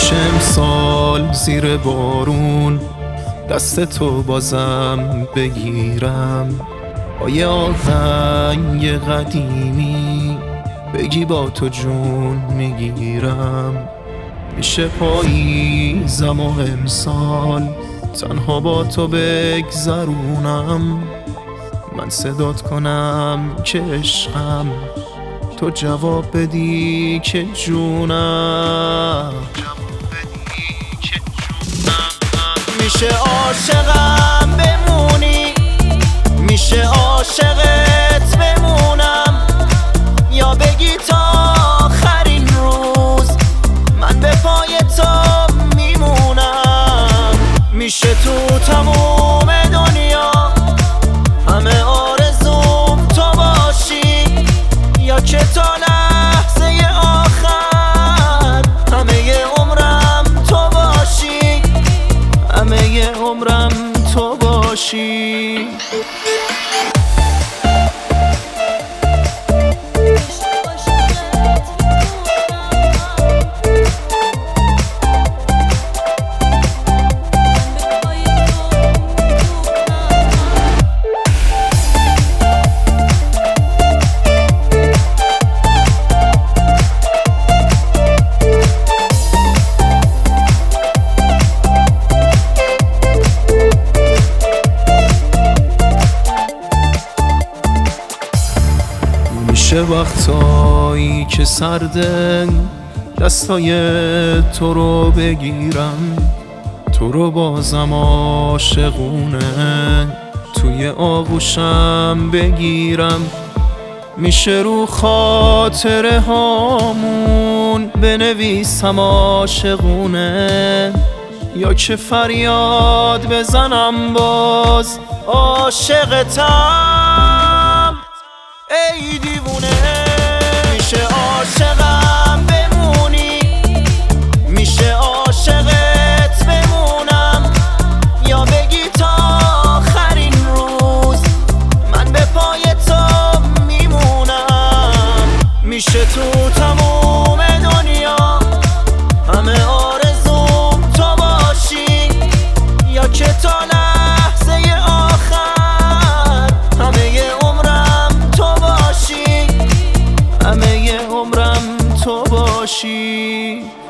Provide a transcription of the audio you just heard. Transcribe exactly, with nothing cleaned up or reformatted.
میشه امسال زیر بارون دست تو بازم بگیرم، با یه آهنگ قدیمی بگی با تو جون میگیرم. میشه پاییزم و امسال تنها با تو بگذرونم، من صدات کنم که عشقم، تو جواب بدی که جونم. میشه عاشقم بمونی، میشه عاشقت بمونم، یا بگی تا آخرین روز من به پای تو میمونم. میشه تو تموم دنیا همه آرزوم تو باشی، یا که تا لحظه آخر همه عمرم تو باشی، همه عمرم تو باشی. میشه وقتایی که سرده دستای تو رو بگیرم، تو رو بازم عاشقونه توی آغوشم بگیرم. میشه رو خاطره هامون بنویسم عاشقونه، یا که فریاد بزنم باز عاشقتم ای دیوونه. میشه عاشقم بمونی، میشه عاشقت بمونم، یا بگی تا آخرین روز من به پای تو میمونم. میشه تو تموم دنیا همه آرزوم تو باشی، یا که تا لحظه آخر همه عمرم تو باشی، همه عمرم تو باشی.